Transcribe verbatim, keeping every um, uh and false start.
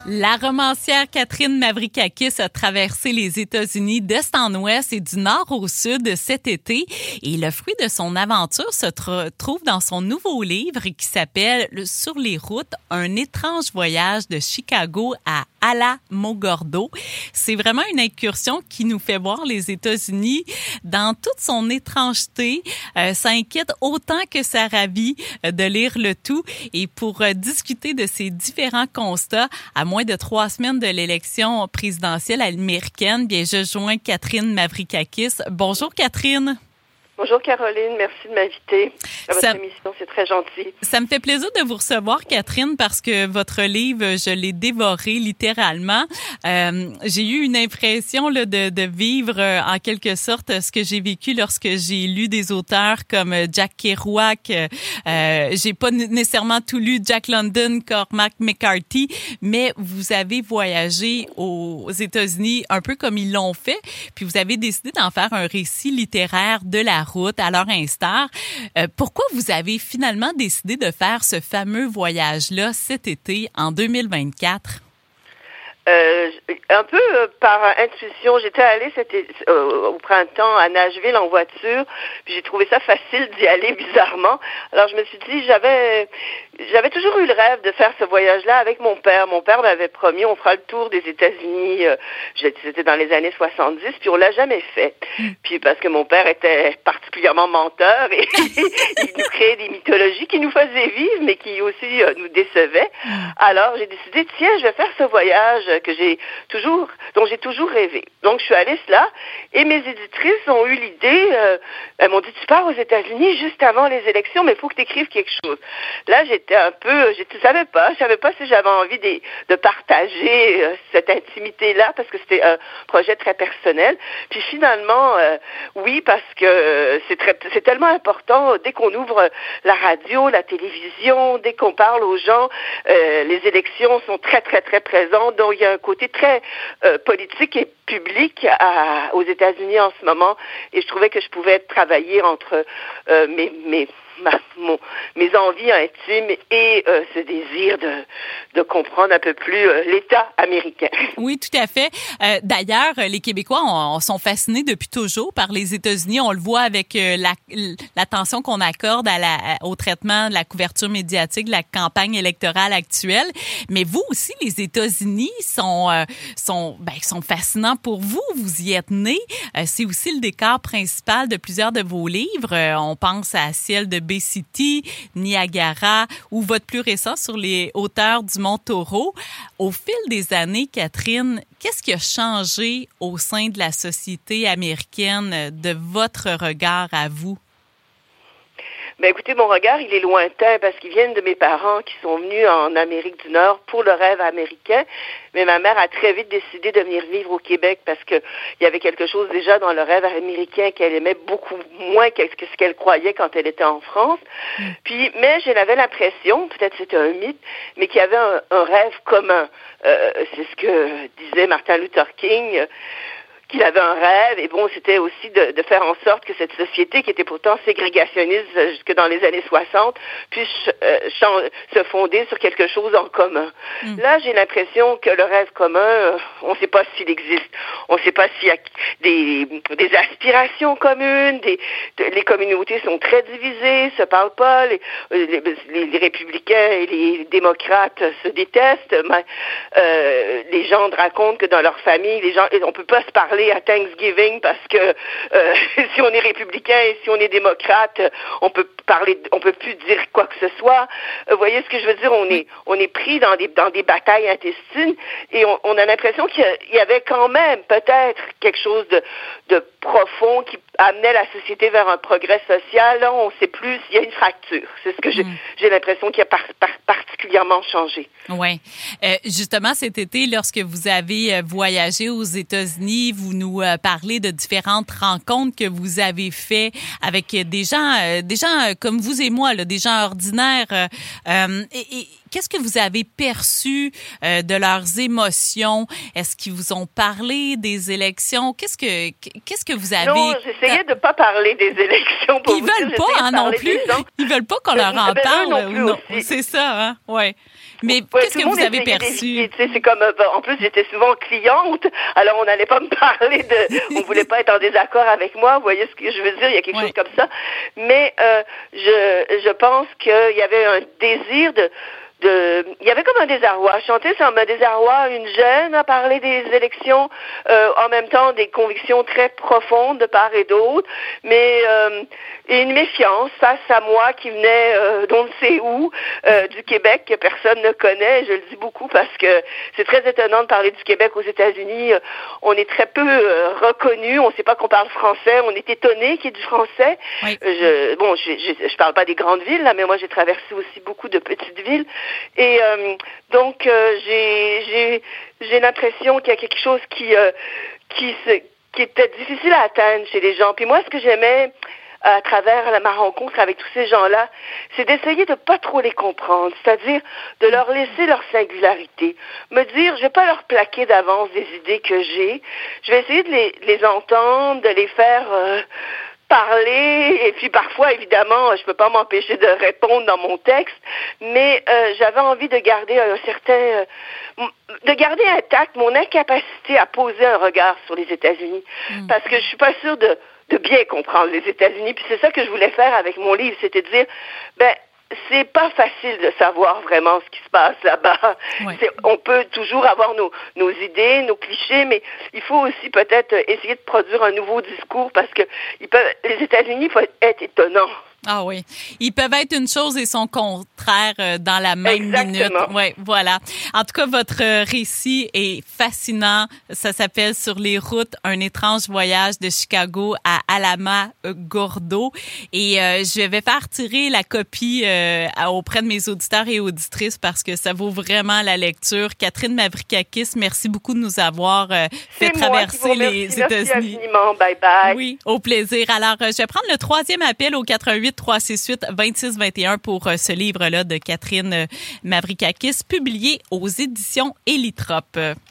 La romancière Catherine Mavrakakis a traversé les États-Unis d'est en ouest et du nord au sud cet été. Et le fruit de son aventure se tr- trouve dans son nouveau livre qui s'appelle « Sur les routes, un étrange voyage de Chicago à Alamogordo ». C'est vraiment une incursion qui nous fait voir les États-Unis dans toute son étrangeté. Euh, ça inquiète autant que ça ravit euh, de lire le tout. Et pour euh, discuter de ces différents constats, à moins de trois semaines de l'élection présidentielle américaine, bien, je joins Catherine Mavrakakis. Bonjour, Catherine. Bonjour Caroline, merci de m'inviter à votre ça, émission, c'est très gentil. Ça me fait plaisir de vous recevoir, Catherine, parce que votre livre, je l'ai dévoré littéralement. Euh, j'ai eu une impression là, de, de vivre euh, en quelque sorte ce que j'ai vécu lorsque j'ai lu des auteurs comme Jack Kerouac. Euh, j'ai pas nécessairement tout lu Jack London, Cormac McCarthy, mais vous avez voyagé aux États-Unis un peu comme ils l'ont fait, puis vous avez décidé d'en faire un récit littéraire de la route à leur instar. Euh, pourquoi vous avez finalement décidé de faire ce fameux voyage-là cet été, en deux mille vingt-quatre? Euh, un peu euh, par intuition, j'étais allée c'était, euh, au printemps à Nashville en voiture, puis j'ai trouvé ça facile d'y aller bizarrement. Alors je me suis dit, j'avais j'avais toujours eu le rêve de faire ce voyage-là avec mon père. Mon père m'avait promis, on fera le tour des États-Unis, euh, c'était dans les années soixante-dix, puis on l'a jamais fait. Puis parce que mon père était particulièrement menteur et il nous créait des mythologies qui nous faisaient vivre, mais qui aussi euh, nous décevaient. Alors j'ai décidé, tiens, je vais faire ce voyage que j'ai toujours, dont j'ai toujours rêvé. Donc, je suis allée là, et mes éditrices ont eu l'idée, euh, elles m'ont dit, tu pars aux États-Unis juste avant les élections, mais il faut que tu écrives quelque chose. Là, j'étais un peu, je ne savais pas, je savais pas si j'avais envie de, de partager euh, cette intimité-là, parce que c'était un projet très personnel. Puis finalement, euh, oui, parce que euh, c'est, très, c'est tellement important, dès qu'on ouvre la radio, la télévision, dès qu'on parle aux gens, euh, les élections sont très, très, très présentes, donc il y a un côté très euh, politique et public à, aux États-Unis en ce moment, et je trouvais que je pouvais travailler entre euh, mes, mes, ma, mon, mes envies intimes et euh, ce désir de, de comprendre un peu plus euh, l'État américain. Oui, tout à fait. Euh, d'ailleurs, les Québécois on, on sont fascinés depuis toujours par les États-Unis. On le voit avec euh, la, l'attention qu'on accorde à la, au traitement de la couverture médiatique de la campagne électorale actuelle. Mais vous aussi, les États-Unis sont, euh, sont, ben, sont fascinants pour vous. Vous y êtes nés. Euh, c'est aussi le décor principal de plusieurs de vos livres. Euh, on pense à Ciel de Bay City, Niagara ou votre plus récent sur les hauteurs du Mont Taureau. Au fil des années, Catherine, qu'est-ce qui a changé au sein de la société américaine de votre regard à vous? Ben écoutez, mon regard, il est lointain parce qu'ils viennent de mes parents qui sont venus en Amérique du Nord pour le rêve américain. Mais ma mère a très vite décidé de venir vivre au Québec parce que il y avait quelque chose déjà dans le rêve américain qu'elle aimait beaucoup moins que ce qu'elle croyait quand elle était en France. Mm. Puis, mais j'avais l'impression, peut-être c'était un mythe, mais qu'il y avait un, un rêve commun. Euh, c'est ce que disait Martin Luther King. Qu'il avait un rêve, et bon, c'était aussi de, de faire en sorte que cette société, qui était pourtant ségrégationniste jusque dans les années soixante, puisse euh, ch- se fonder sur quelque chose en commun. Mm. Là, j'ai l'impression que le rêve commun, euh, on ne sait pas s'il existe. On ne sait pas s'il y a des, des aspirations communes, des, de, les communautés sont très divisées, se parlent pas, les, les, les, les républicains et les démocrates se détestent, mais euh, les gens racontent que dans leur famille, les gens, on peut pas se parler à Thanksgiving parce que euh, si on est républicain et si on est démocrate, on peut parler, on peut plus dire quoi que ce soit. Vous voyez ce que je veux dire? On est, on est pris dans des, dans des batailles intestines et on, on a l'impression qu'il y avait quand même peut-être quelque chose de, de profond qui amenait la société vers un progrès social. Là, on ne sait plus s'il y a une fracture. C'est ce que j'ai, mm. j'ai l'impression qui a par, par, particulièrement changé. Oui. Euh, justement, cet été, lorsque vous avez voyagé aux États-Unis, vous nous euh, parlez de différentes rencontres que vous avez faites avec des gens, euh, des gens euh, comme vous et moi, là, des gens ordinaires. Euh, euh, et, et qu'est-ce que vous avez perçu euh, de leurs émotions? Est-ce qu'ils vous ont parlé des élections? Qu'est-ce que qu'est-ce que vous avez... Non, j'essayais de ne pas parler des élections. Pour Ils veulent pas, hein, non plus. Ils veulent pas qu'on leur en ben, parle. non plus ou non. Aussi. C'est ça, hein? Ouais. Mais ouais, qu'est-ce que vous avez perçu? C'est comme, en plus, j'étais souvent cliente, alors on n'allait pas me parler de, on voulait pas être en désaccord avec moi, vous voyez ce que je veux dire, il y a quelque ouais. chose comme ça. Mais euh, je, je pense qu'il y avait un désir de, De, il y avait comme un désarroi. Chanter, c'est un désarroi, une gêne à parler des élections, euh, en même temps des convictions très profondes de part et d'autre, mais euh, une méfiance face à moi qui venait euh, d'on ne sait où, euh, du Québec, que personne ne connaît. Je le dis beaucoup parce que c'est très étonnant de parler du Québec aux États-Unis. On est très peu euh, reconnu, on ne sait pas qu'on parle français, on est étonné qu'il y ait du français. Oui. Je, bon, je, je, je parle pas des grandes villes, là, mais moi j'ai traversé aussi beaucoup de petites villes. Et euh, donc euh, j'ai j'ai j'ai l'impression qu'il y a quelque chose qui euh, qui se, qui était difficile à atteindre chez les gens. Puis moi, ce que j'aimais à travers ma rencontre avec tous ces gens-là, c'est d'essayer de pas trop les comprendre, c'est-à-dire de leur laisser leur singularité, me dire, je vais pas leur plaquer d'avance des idées que j'ai, je vais essayer de les, de les entendre, de les faire euh, parler, et puis parfois, évidemment, je peux pas m'empêcher de répondre dans mon texte, mais euh, j'avais envie de garder un certain, euh, de garder intact mon incapacité à poser un regard sur les États-Unis, mmh. parce que je suis pas sûre de, de bien comprendre les États-Unis, puis c'est ça que je voulais faire avec mon livre, c'était de dire, ben, c'est pas facile de savoir vraiment ce qui se passe là-bas. Ouais. C'est, on peut toujours avoir nos, nos idées, nos clichés, mais il faut aussi peut-être essayer de produire un nouveau discours parce que ils peuvent, les États-Unis peuvent être étonnants. Ah oui. Ils peuvent être une chose et son contraire dans la même Exactement. minute. Oui, voilà. En tout cas, votre récit est fascinant. Ça s'appelle Sur les routes, un étrange voyage de Chicago à Alamogordo. Et euh, je vais faire tirer la copie euh, auprès de mes auditeurs et auditrices parce que ça vaut vraiment la lecture. Catherine Mavrickakis, merci beaucoup de nous avoir euh, fait C'est traverser les États-Unis. Infiniment. Bye bye. Oui, au plaisir. Alors, je vais prendre le troisième appel au quatre un huit trois six huit deux six deux un pour ce livre-là de Catherine Mavrickakis, publié aux éditions Élytrope.